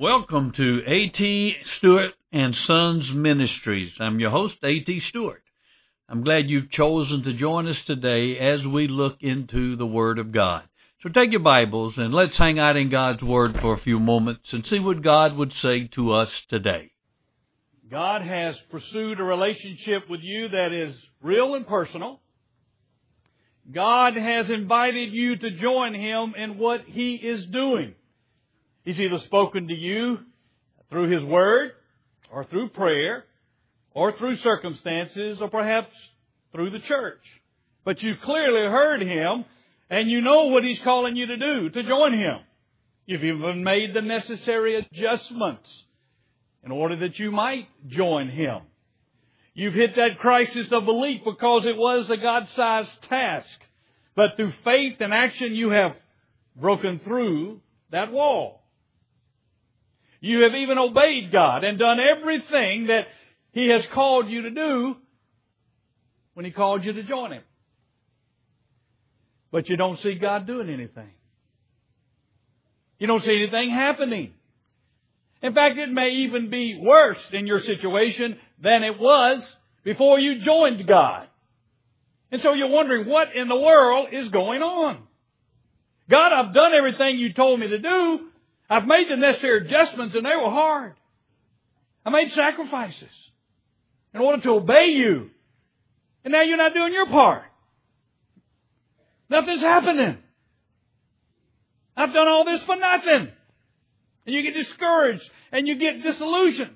Welcome to A.T. Stewart and Sons Ministries. I'm your host, A.T. Stewart. I'm glad you've chosen to join us today as we look into the Word of God. So take your Bibles and let's hang out in God's Word for a few moments and see what God would say to us today. God has pursued a relationship with you that is real and personal. God has invited you to join Him in what He is doing. He's either spoken to you through His Word, or through prayer, or through circumstances, or perhaps through the church. But you clearly heard Him, and you know what He's calling you to do, to join Him. You've even made the necessary adjustments in order that you might join Him. You've hit that crisis of belief because it was a God-sized task. But through faith and action, you have broken through that wall. You have even obeyed God and done everything that He has called you to do when He called you to join Him. But you don't see God doing anything. You don't see anything happening. In fact, it may even be worse in your situation than it was before you joined God. And so you're wondering, what in the world is going on? God, I've done everything you told me to do. I've made the necessary adjustments, and they were hard. I made sacrifices in order to obey you. And now you're not doing your part. Nothing's happening. I've done all this for nothing. And you get discouraged, and you get disillusioned.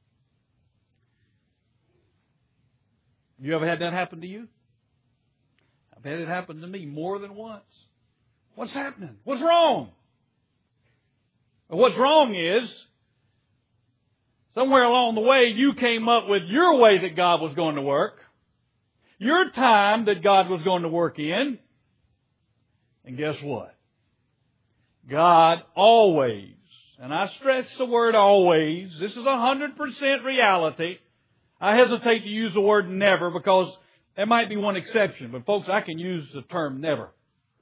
Have you ever had that happen to you? I've had it happen to me more than once. What's happening? What's wrong? What's wrong is, somewhere along the way, you came up with your way that God was going to work, your time that God was going to work in, and guess what? God always, and I stress the word always, this is 100% reality. I hesitate to use the word never because there might be one exception, but folks, I can use the term never.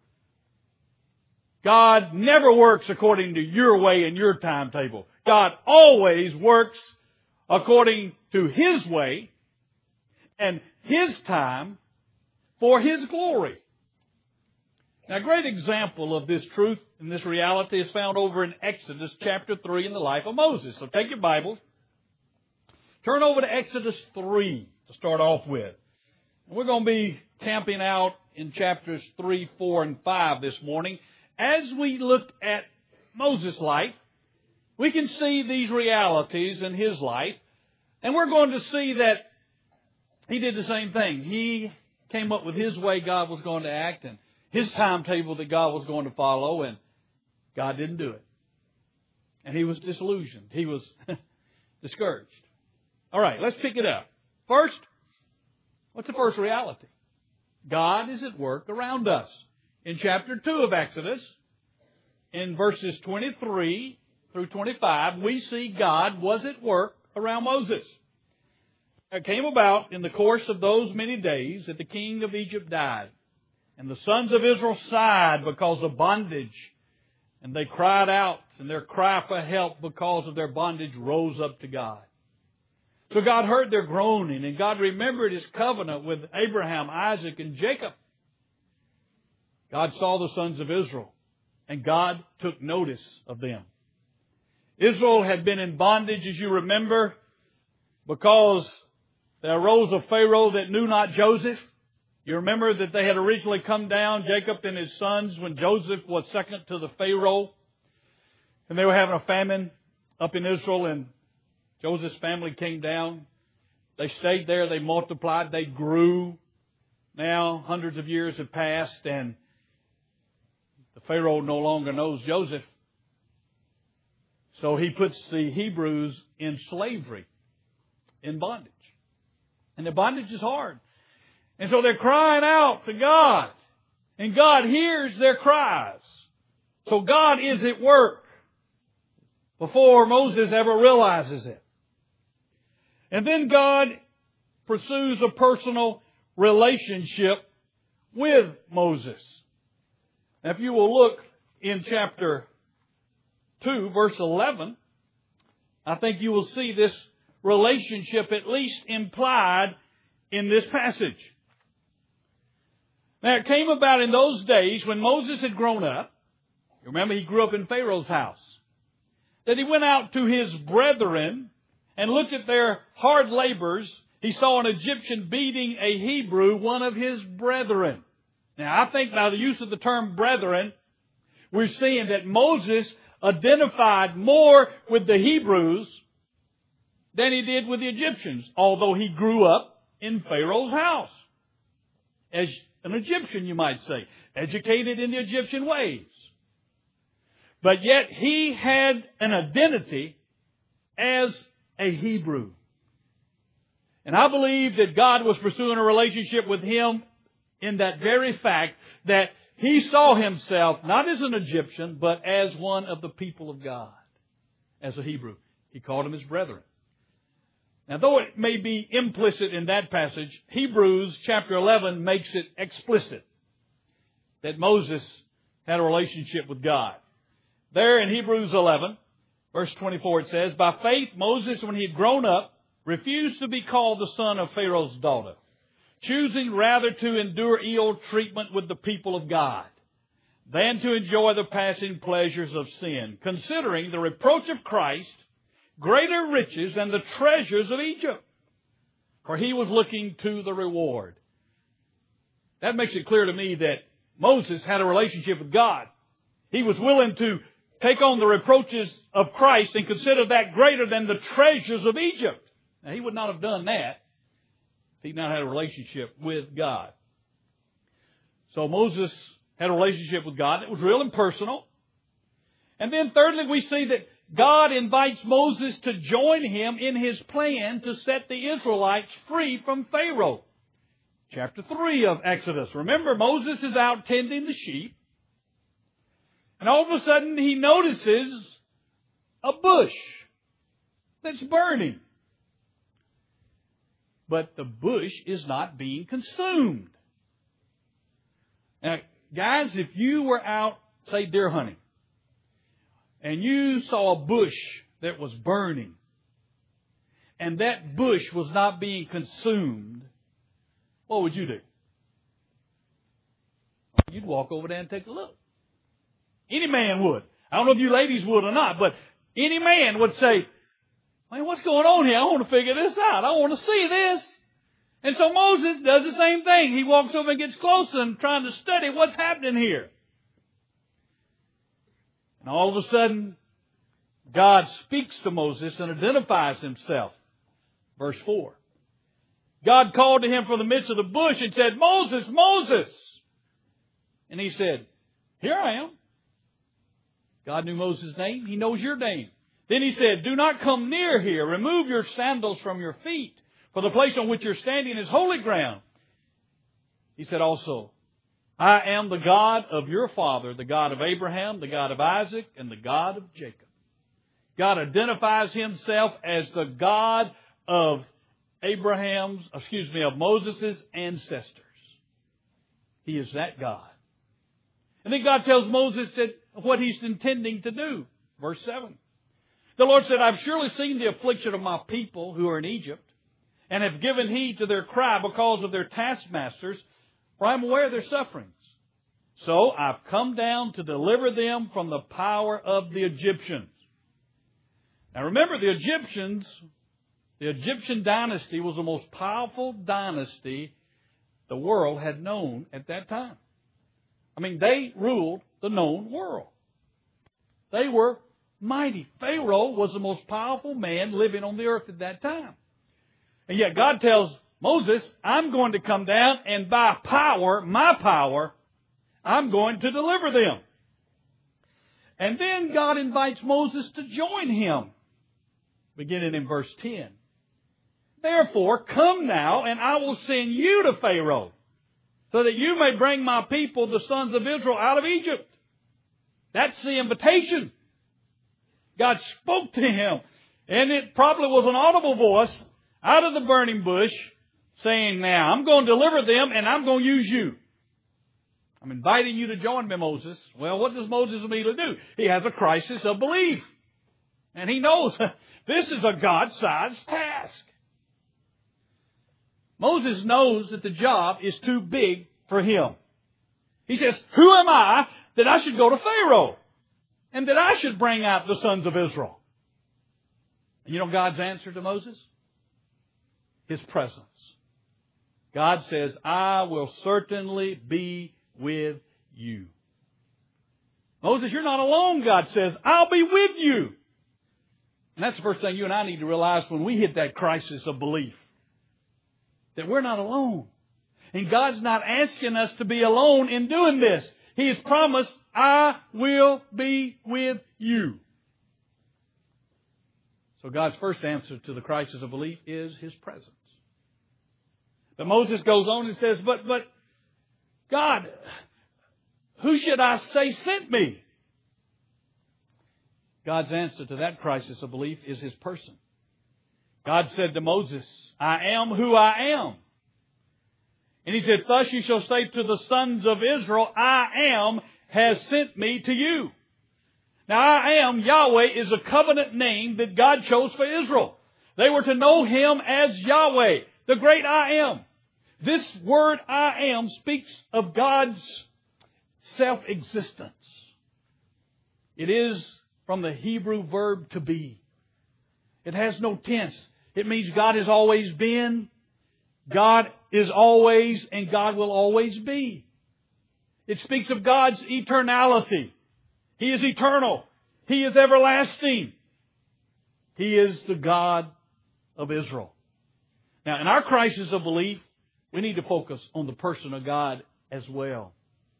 God never works according to your way and your timetable. God always works according to His way and His time for His glory. Now, a great example of this truth and this reality is found over in Exodus chapter 3 in the life of Moses. So take your Bibles. Turn over to Exodus 3 to start off with. We're going to be camping out in chapters 3, 4, and 5 this morning. As we look at Moses' life, we can see these realities in his life, and we're going to see that he did the same thing. He came up with his way God was going to act and his timetable that God was going to follow, and God didn't do it. And he was disillusioned. He was discouraged. All right, let's pick it up. First, what's the first reality? God is at work around us. In chapter 2 of Exodus, in verses 23 through 25, we see God was at work around Moses. It came about in the course of those many days that the king of Egypt died. And the sons of Israel sighed because of bondage. And they cried out, and their cry for help because of their bondage rose up to God. So God heard their groaning, and God remembered His covenant with Abraham, Isaac, and Jacob. God saw the sons of Israel, and God took notice of them. Israel had been in bondage, as you remember, because there arose a Pharaoh that knew not Joseph. You remember that they had originally come down, Jacob and his sons, when Joseph was second to the Pharaoh. And they were having a famine up in Israel, and Joseph's family came down. They stayed there, they multiplied, they grew. Now, hundreds of years have passed, and the Pharaoh no longer knows Joseph. So he puts the Hebrews in slavery, in bondage. And the bondage is hard. And so they're crying out to God. And God hears their cries. So God is at work before Moses ever realizes it. And then God pursues a personal relationship with Moses. Now, if you will look in chapter 2, verse 11, I think you will see this relationship at least implied in this passage. Now, it came about in those days when Moses had grown up. Remember, he grew up in Pharaoh's house. That he went out to his brethren and looked at their hard labors. He saw an Egyptian beating a Hebrew, one of his brethren. Now, I think by the use of the term brethren, we're seeing that Moses identified more with the Hebrews than he did with the Egyptians, although he grew up in Pharaoh's house. As an Egyptian, you might say, educated in the Egyptian ways. But yet he had an identity as a Hebrew. And I believe that God was pursuing a relationship with him in that very fact that he saw himself not as an Egyptian, but as one of the people of God, as a Hebrew. He called them his brethren. Now, though it may be implicit in that passage, Hebrews chapter 11 makes it explicit that Moses had a relationship with God. There in Hebrews 11, verse 24, it says, "By faith Moses, when he had grown up, refused to be called the son of Pharaoh's daughter, choosing rather to endure ill treatment with the people of God than to enjoy the passing pleasures of sin, considering the reproach of Christ greater riches than the treasures of Egypt, for he was looking to the reward." That makes it clear to me that Moses had a relationship with God. He was willing to take on the reproaches of Christ and consider that greater than the treasures of Egypt. Now, he would not have done that if he'd not had a relationship with God. So Moses had a relationship with God that was real and personal. And then thirdly, we see that God invites Moses to join him in his plan to set the Israelites free from Pharaoh. Chapter 3 of Exodus. Remember, Moses is out tending the sheep. And all of a sudden, he notices a bush that's burning. But the bush is not being consumed. Now, guys, if you were out, say, deer hunting, and you saw a bush that was burning, and that bush was not being consumed, what would you do? You'd walk over there and take a look. Any man would. I don't know if you ladies would or not, but any man would say, "Man, what's going on here? I want to figure this out. I want to see this." And so Moses does the same thing. He walks over and gets closer and trying to study what's happening here. And all of a sudden, God speaks to Moses and identifies himself. Verse 4. God called to him from the midst of the bush and said, "Moses, Moses." And he said, "Here I am." God knew Moses' name. He knows your name. Then he said, "Do not come near here. Remove your sandals from your feet, for the place on which you're standing is holy ground." He said also, "I am the God of your father, the God of Abraham, the God of Isaac, and the God of Jacob." God identifies himself as the God of of Moses' ancestors. He is that God. And then God tells Moses that what he's intending to do. Verse 7. The Lord said, "I've surely seen the affliction of my people who are in Egypt, and have given heed to their cry because of their taskmasters, for I am aware of their sufferings. So I've come down to deliver them from the power of the Egyptians." Now remember, the Egyptian dynasty was the most powerful dynasty the world had known at that time. I mean, they ruled the known world. They were mighty. Pharaoh was the most powerful man living on the earth at that time. And yet God tells Moses, "I'm going to come down and by power, my power, I'm going to deliver them." And then God invites Moses to join him, beginning in verse 10. "Therefore, come now, and I will send you to Pharaoh, so that you may bring my people, the sons of Israel, out of Egypt." That's the invitation. God spoke to him, and it probably was an audible voice out of the burning bush saying, "Now, I'm going to deliver them, and I'm going to use you. I'm inviting you to join me, Moses." Well, what does Moses immediately do? He has a crisis of belief. And he knows This is a God-sized task. Moses knows that the job is too big for him. He says, who am I that I should go to Pharaoh and that I should bring out the sons of Israel? And you know God's answer to Moses? His presence. God says, I will certainly be with you. Moses, you're not alone, God says. I'll be with you. And that's the first thing you and I need to realize when we hit that crisis of belief. That we're not alone. And God's not asking us to be alone in doing this. He has promised, I will be with you. So God's first answer to the crisis of belief is His presence. But Moses goes on and says, but God, who should I say sent me? God's answer to that crisis of belief is His person. God said to Moses, I am who I am. And He said, thus you shall say to the sons of Israel, I am has sent me to you. Now I am, Yahweh, is a covenant name that God chose for Israel. They were to know Him as Yahweh, the great I am. This word I am speaks of God's self-existence. It is from the Hebrew verb to be. It has no tense. It means God has always been, God is always, and God will always be. It speaks of God's eternality. He is eternal. He is everlasting. He is the God of Israel. Now, in our crisis of belief, we need to focus on the person of God as well.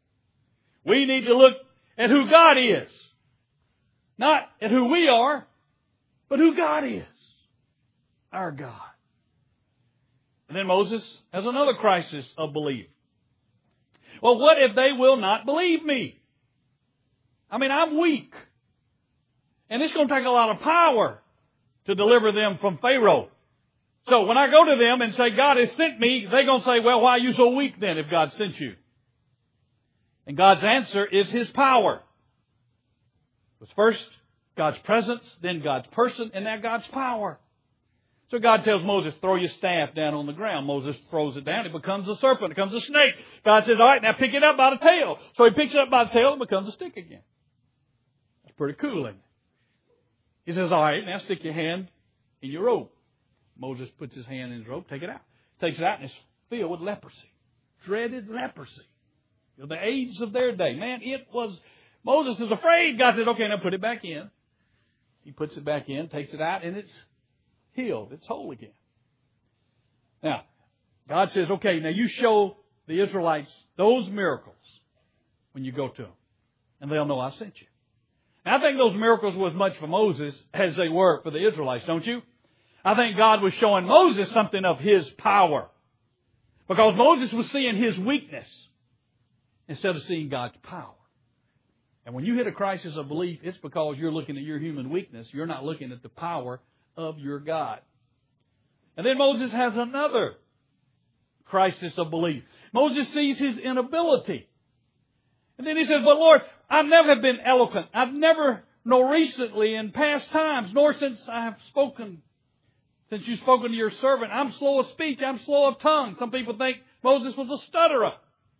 We need to look at who God is. Not at who we are, but who God is. Our God. And then Moses has another crisis of belief. Well, what if they will not believe me? I mean, I'm weak. And it's going to take a lot of power to deliver them from Pharaoh. So when I go to them and say, God has sent me, they're going to say, well, why are you so weak then if God sent you? And God's answer is His power. It was first God's presence, then God's person, and now God's power. So God tells Moses, throw your staff down on the ground. Moses throws it down. It becomes a serpent. It becomes a snake. God says, all right, now pick it up by the tail. So He picks it up by the tail and becomes a stick again. That's pretty cool, isn't it? He says, all right, now stick your hand in your robe. Moses puts his hand in his robe, take it out. Takes it out and it's filled with leprosy. Dreaded leprosy. You know, the AIDS of their day. Man, it was, Moses is afraid. God says, okay, now put it back in. He puts it back in, takes it out, and it's healed. It's whole again. Now, God says, okay, now you show the Israelites those miracles when you go to them. And they'll know I sent you. And I think those miracles were as much for Moses as they were for the Israelites, don't you? I think God was showing Moses something of His power. Because Moses was seeing his weakness instead of seeing God's power. And when you hit a crisis of belief, it's because you're looking at your human weakness. You're not looking at the power of your God. And then Moses has another crisis of belief. Moses sees his inability. And then he says, but Lord, I've never been eloquent. I've never, nor recently in past times, nor since I have spoken, since you've spoken to your servant. I'm slow of speech. I'm slow of tongue. Some people think Moses was a stutterer.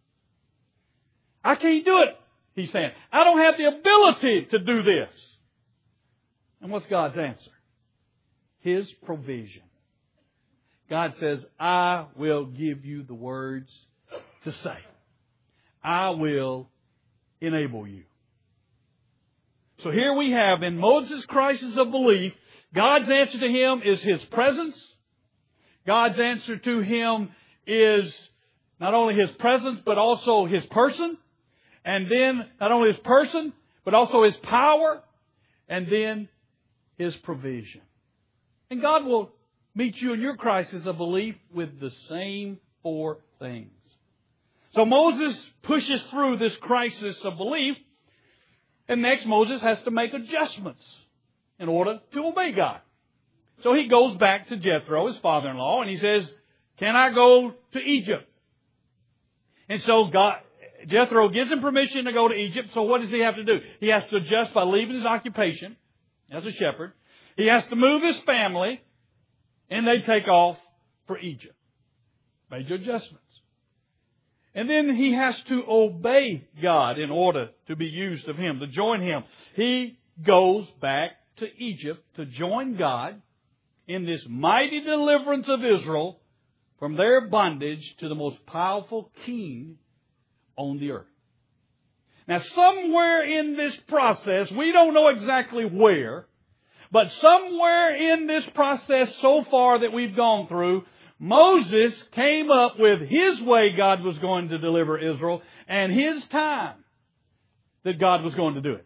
I can't do it, he's saying. I don't have the ability to do this. And what's God's answer? His provision. God says, I will give you the words to say. I will enable you. So here we have in Moses' crisis of belief, God's answer to him is His presence. God's answer to him is not only His presence, but also His person. And then not only His person, but also His power. And then His provision. And God will meet you in your crisis of belief with the same four things. So Moses pushes through this crisis of belief. And next Moses has to make adjustments in order to obey God. So he goes back to Jethro, his father-in-law, and he says, can I go to Egypt? And so Jethro gives him permission to go to Egypt. So what does he have to do? He has to adjust by leaving his occupation as a shepherd. He has to move his family, and they take off for Egypt. Major adjustments. And then he has to obey God in order to be used of Him, to join Him. He goes back to Egypt to join God in this mighty deliverance of Israel from their bondage to the most powerful king on the earth. Now, somewhere in this process, we don't know exactly where, but somewhere in this process so far that we've gone through, Moses came up with his way God was going to deliver Israel and his time that God was going to do it.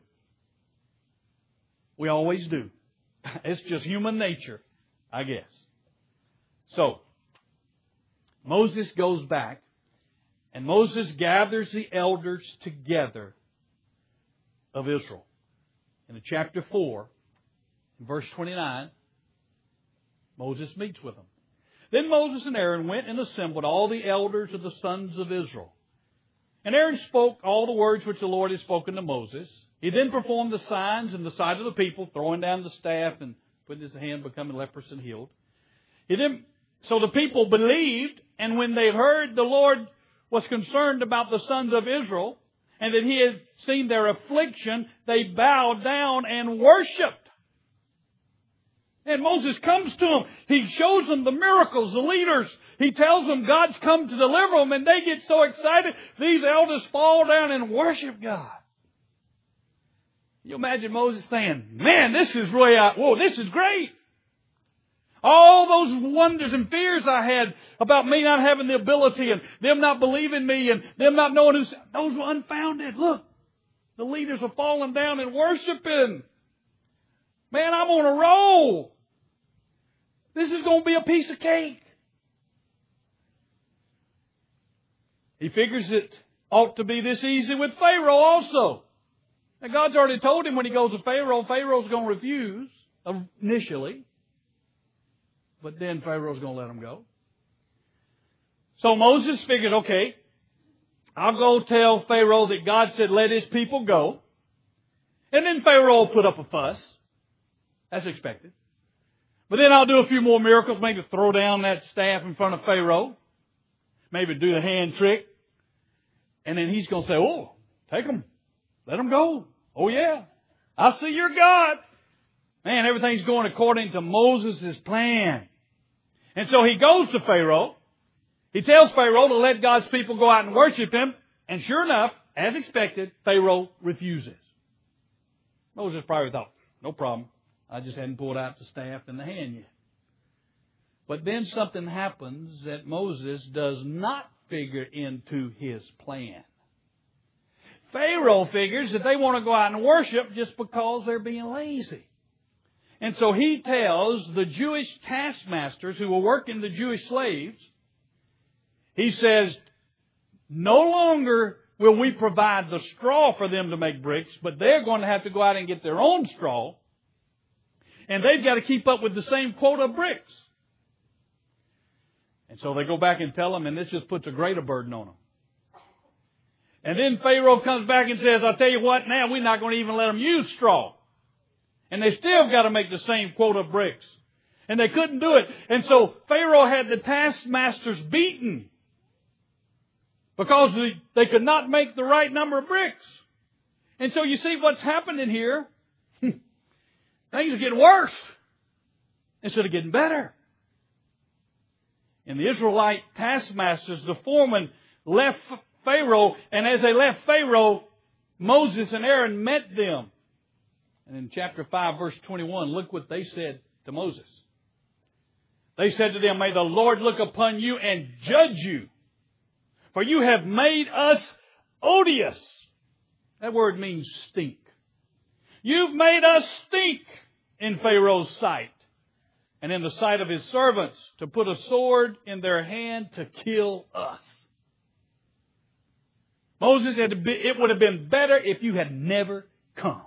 We always do. It's just human nature, I guess. So, Moses goes back, and Moses gathers the elders together of Israel. In chapter 4, verse 29, Moses meets with them. Then Moses and Aaron went and assembled all the elders of the sons of Israel. And Aaron spoke all the words which the Lord had spoken to Moses. He then performed the signs in the sight of the people, throwing down the staff and putting his hand, becoming leprous and healed. So the people believed, and when they heard the Lord was concerned about the sons of Israel, and that He had seen their affliction, they bowed down and worshipped. And Moses comes to them. He shows them the miracles, the leaders. He tells them God's come to deliver them, and they get so excited, these elders fall down and worship God. You imagine Moses saying, man, this is really, this is great. All those wonders and fears I had about me not having the ability and them not believing me and them not knowing those were unfounded. Look, the leaders are falling down and worshiping. Man, I'm on a roll. This is going to be a piece of cake. He figures it ought to be this easy with Pharaoh also. Now, God's already told him when he goes to Pharaoh, Pharaoh's going to refuse initially. But then Pharaoh's going to let him go. So Moses figured, okay, I'll go tell Pharaoh that God said let his people go. And then Pharaoh will put up a fuss. That's expected. But then I'll do a few more miracles, maybe throw down that staff in front of Pharaoh. Maybe do the hand trick. And then he's going to say, oh, take them. Let them go. Oh, yeah. I see your God. Man, everything's going according to Moses' plan. And so he goes to Pharaoh. He tells Pharaoh to let God's people go out and worship Him. And sure enough, as expected, Pharaoh refuses. Moses probably thought, no problem. I just hadn't pulled out the staff and the hand yet. But then something happens that Moses does not figure into his plan. Pharaoh figures that they want to go out and worship just because they're being lazy. And so he tells the Jewish taskmasters who were working the Jewish slaves, he says, no longer will we provide the straw for them to make bricks, but they're going to have to go out and get their own straw. And they've got to keep up with the same quota of bricks. And so they go back and tell them, and this just puts a greater burden on them. And then Pharaoh comes back and says, I'll tell you what, now we're not going to even let them use straw. And they still got to make the same quota of bricks. And they couldn't do it. And so Pharaoh had the taskmasters beaten because they could not make the right number of bricks. And so you see what's happening here. Things are getting worse instead of getting better. And the Israelite taskmasters, the foreman, left Pharaoh. And as they left Pharaoh, Moses and Aaron met them. And in chapter 5, verse 21, look what they said to Moses. They said to them, may the Lord look upon you and judge you, for you have made us odious. That word means stink. You've made us stink in Pharaoh's sight and in the sight of his servants to put a sword in their hand to kill us. Moses said it would have been better if you had never come.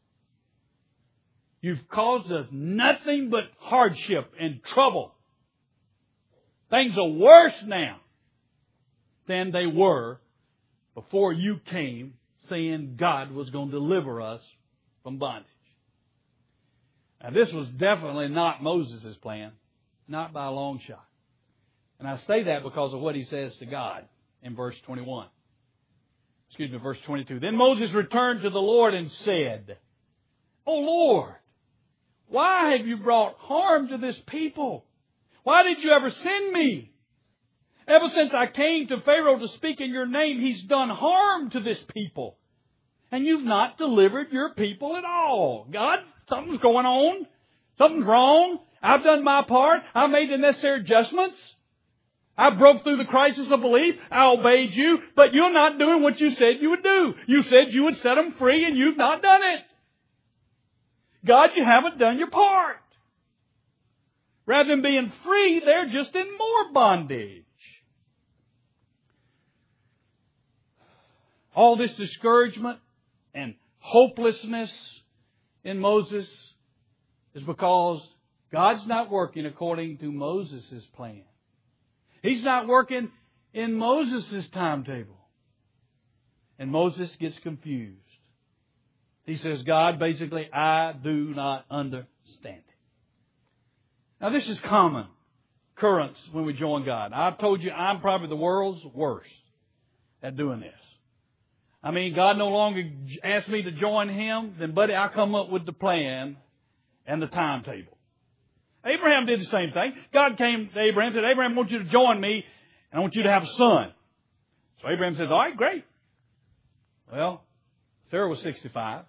You've caused us nothing but hardship and trouble. Things are worse now than they were before you came saying God was going to deliver us from bondage. Now, this was definitely not Moses' plan. Not by a long shot. And I say that because of what he says to God in verse 21. Verse 22. Then Moses returned to the Lord and said, O Lord, why have you brought harm to this people? Why did you ever send me? Ever since I came to Pharaoh to speak in your name, he's done harm to this people. And you've not delivered your people at all. God, something's going on. Something's wrong. I've done my part. I made the necessary adjustments. I broke through the crisis of belief. I obeyed you. But you're not doing what you said you would do. You said you would set them free, and you've not done it. God, you haven't done your part. Rather than being free, they're just in more bondage. All this discouragement and hopelessness in Moses is because God's not working according to Moses' plan. He's not working in Moses' timetable. And Moses gets confused. He says, God, basically, I do not understand it. Now, this is common occurrence when we join God. I've told you I'm probably the world's worst at doing this. I mean, God no longer asks me to join Him, then, buddy, I come up with the plan and the timetable. Abraham did the same thing. God came to Abraham and said, Abraham, I want you to join me, and I want you to have a son. So Abraham says, all right, great. Well, Sarah was 65.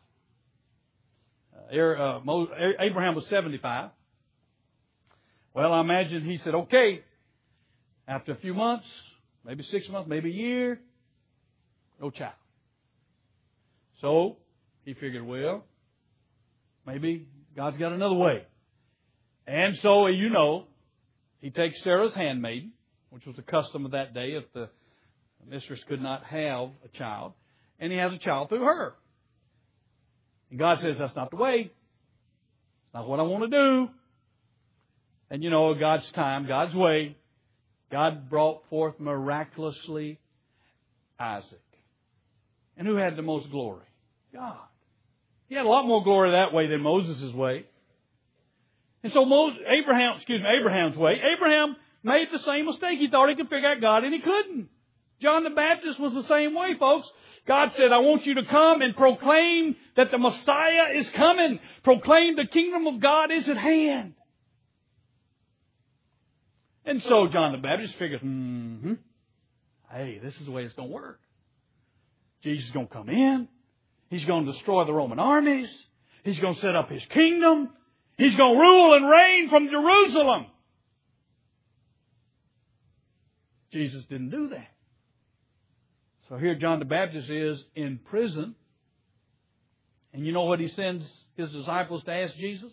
Abraham was 75. Well, I imagine he said, okay, after a few months, maybe 6 months, maybe a year, no child. So he figured, well, maybe God's got another way. And so, you know, he takes Sarah's handmaiden, which was the custom of that day if the mistress could not have a child, and he has a child through her. And God says, that's not the way. It's not what I want to do. And you know, God's time, God's way, God brought forth miraculously Isaac. And who had the most glory? God. He had a lot more glory that way than Moses' way. And so Abraham's way, Abraham made the same mistake. He thought he could figure out God, and he couldn't. John the Baptist was the same way, folks. God said, I want you to come and proclaim that the Messiah is coming. Proclaim the kingdom of God is at hand. And so John the Baptist figures, hey, this is the way it's going to work. Jesus is going to come in. He's going to destroy the Roman armies. He's going to set up His kingdom. He's going to rule and reign from Jerusalem. Jesus didn't do that. So here John the Baptist is in prison. And you know what he sends his disciples to ask Jesus?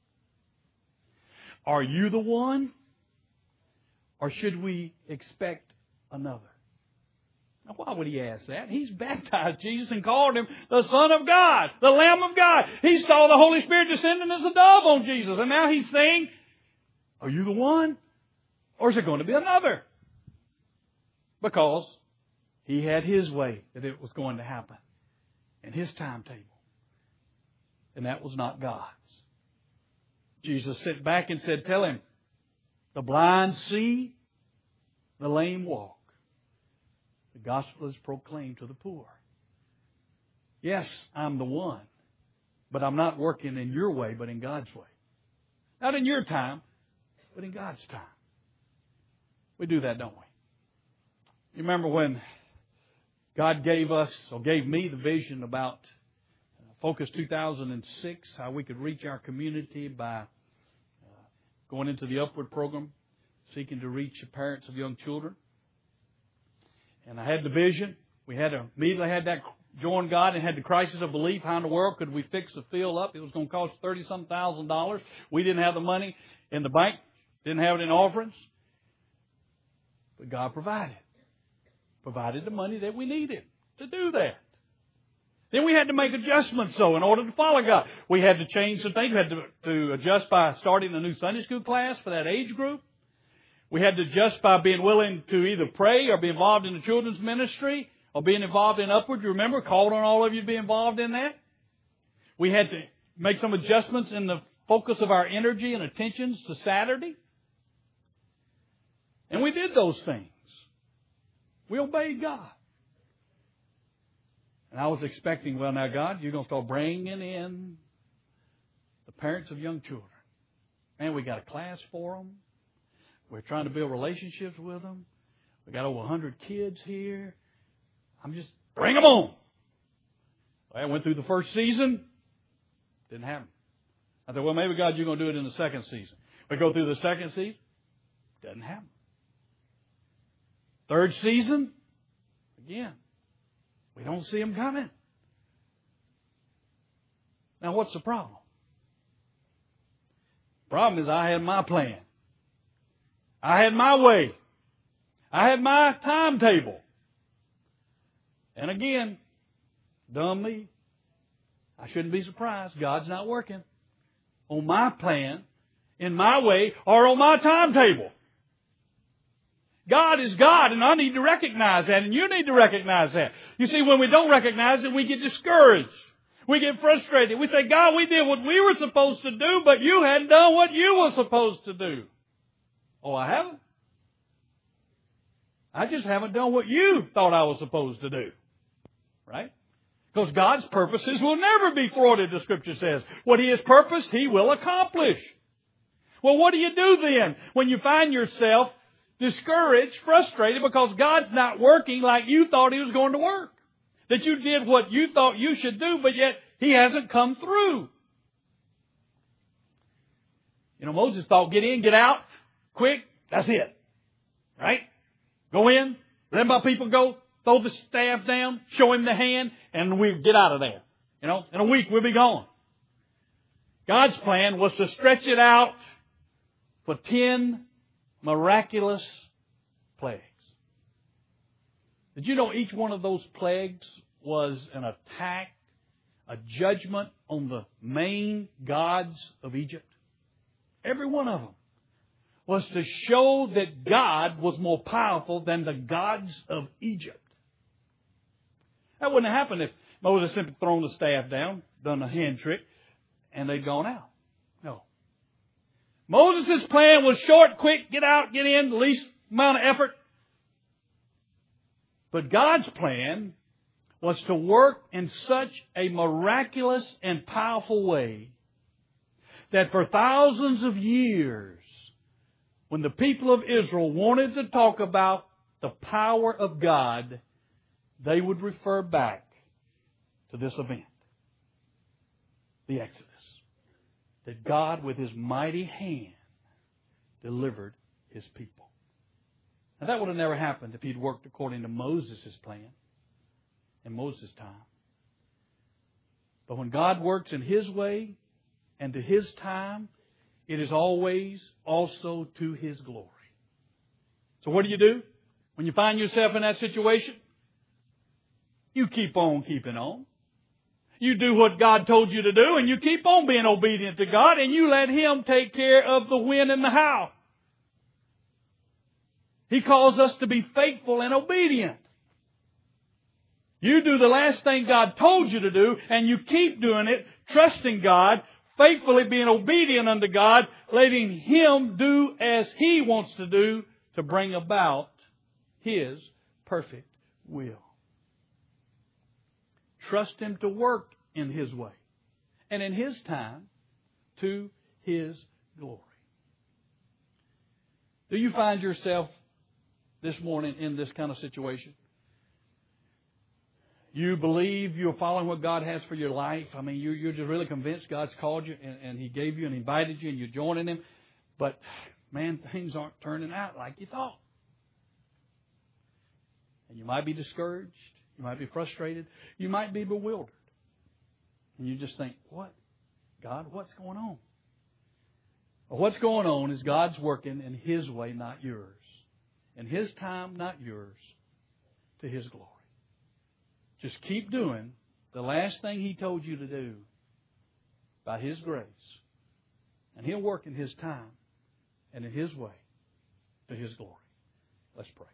Are you the one? Or should we expect another? Now, why would he ask that? He's baptized Jesus and called Him the Son of God, the Lamb of God. He saw the Holy Spirit descending as a dove on Jesus. And now He's saying, are you the one? Or is it going to be another? Because He had His way that it was going to happen in His timetable. And that was not God's. Jesus sat back and said, tell him, the blind see, the lame walk. The gospel is proclaimed to the poor. Yes, I'm the one, but I'm not working in your way, but in God's way. Not in your time, but in God's time. We do that, don't we? You remember when God gave us, or gave me, the vision about Focus 2006, how we could reach our community by going into the Upward program, seeking to reach the parents of young children. And I had the vision. We had immediately had that join God and had the crisis of belief. How in the world could we fix the field up? It was going to cost $30-some thousand. We didn't have the money in the bank. Didn't have it in offerings. But God provided. Provided the money that we needed to do that. Then we had to make adjustments, though, in order to follow God. We had to change some things. We had to adjust by starting a new Sunday school class for that age group. We had to adjust by being willing to either pray or be involved in the children's ministry or being involved in Upward. You remember, called on all of you to be involved in that. We had to make some adjustments in the focus of our energy and attentions to Saturday. And we did those things. We obeyed God. And I was expecting, well, now, God, you're going to start bringing in the parents of young children. Man, we got a class for them. We're trying to build relationships with them. We got over 100 kids here. I'm just, bring them on. I went through the first season. Didn't happen. I said, well, maybe, God, you're going to do it in the second season. We go through the second season. Doesn't happen. Third season. Again. We don't see them coming. Now, what's the problem? The problem is I had my plan. I had my way. I had my timetable. And again, dumb me. I shouldn't be surprised. God's not working on my plan, in my way, or on my timetable. God is God, and I need to recognize that, and you need to recognize that. You see, when we don't recognize it, we get discouraged. We get frustrated. We say, God, we did what we were supposed to do, but you hadn't done what you were supposed to do. Oh, I haven't? I just haven't done what you thought I was supposed to do. Right? Because God's purposes will never be thwarted, the Scripture says. What He has purposed, He will accomplish. Well, what do you do then when you find yourself discouraged, frustrated, because God's not working like you thought He was going to work? That you did what you thought you should do, but yet He hasn't come through. You know, Moses thought, get in, get out, quick, that's it. Right? Go in, let my people go, throw the staff down, show him the hand, and we get out of there. You know, in a week we'll be gone. God's plan was to stretch it out for 10 miraculous plagues. Did you know each one of those plagues was an attack, a judgment on the main gods of Egypt? Every one of them was to show that God was more powerful than the gods of Egypt. That wouldn't have happened if Moses simply thrown the staff down, done a hand trick, and they'd gone out. No. Moses' plan was short, quick, get out, get in, the least amount of effort. But God's plan was to work in such a miraculous and powerful way that for thousands of years, when the people of Israel wanted to talk about the power of God, they would refer back to this event, the Exodus, that God with His mighty hand delivered His people. Now that would have never happened if He'd worked according to Moses' plan in Moses' time. But when God works in His way and to His time, it is always also to His glory. So what do? When you find yourself in that situation? You keep on keeping on. You do what God told you to do, and you keep on being obedient to God, and you let Him take care of the when and the how. He calls us to be faithful and obedient. You do the last thing God told you to do, and you keep doing it, trusting God, faithfully being obedient unto God, letting Him do as He wants to do to bring about His perfect will. Trust Him to work in His way and in His time to His glory. Do you find yourself this morning in this kind of situation? You believe you're following what God has for your life. I mean, you're just really convinced God's called you and He gave you and invited you and you're joining Him. But, man, things aren't turning out like you thought. And you might be discouraged. You might be frustrated. You might be bewildered. And you just think, what? God, what's going on? Well, what's going on is God's working in His way, not yours. In His time, not yours, to His glory. Just keep doing the last thing He told you to do by His grace. And He'll work in His time and in His way to His glory. Let's pray.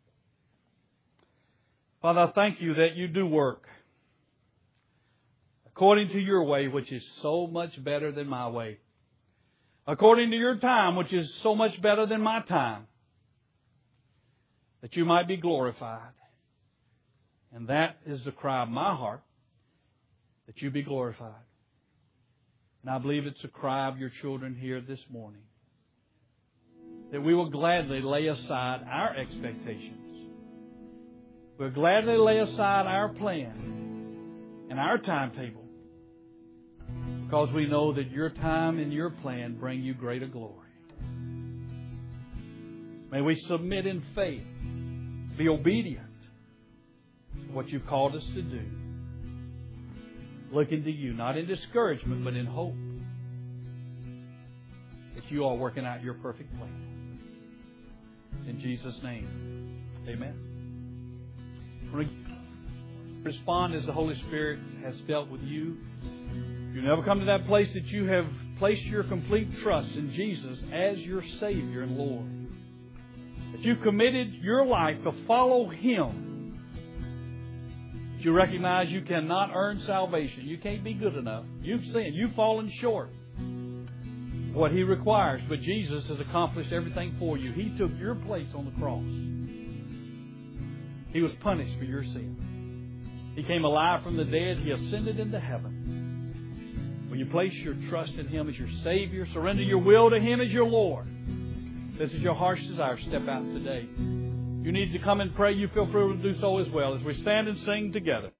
Father, I thank You that You do work according to your way, which is so much better than my way, according to your time, which is so much better than my time, that you might be glorified. And that is the cry of my heart, that you be glorified. And I believe it's the cry of your children here this morning, that we will gladly lay aside our expectations. We'll gladly lay aside our plan and our timetable, because we know that your time and your plan bring you greater glory. May we submit in faith, be obedient to what you've called us to do, looking to you, not in discouragement, but in hope that you are working out your perfect plan. In Jesus' name, amen. Respond as the Holy Spirit has dealt with you. If you never come to that place that you have placed your complete trust in Jesus as your Savior and Lord, that you've committed your life to follow Him, that you recognize you cannot earn salvation. You can't be good enough. You've sinned. You've fallen short of what He requires. But Jesus has accomplished everything for you. He took your place on the cross. He was punished for your sin. He came alive from the dead. He ascended into heaven. When you place your trust in Him as your Savior, surrender your will to Him as your Lord, this is your heart's desire. Step out today. You need to come and pray. You feel free to do so as well as we stand and sing together.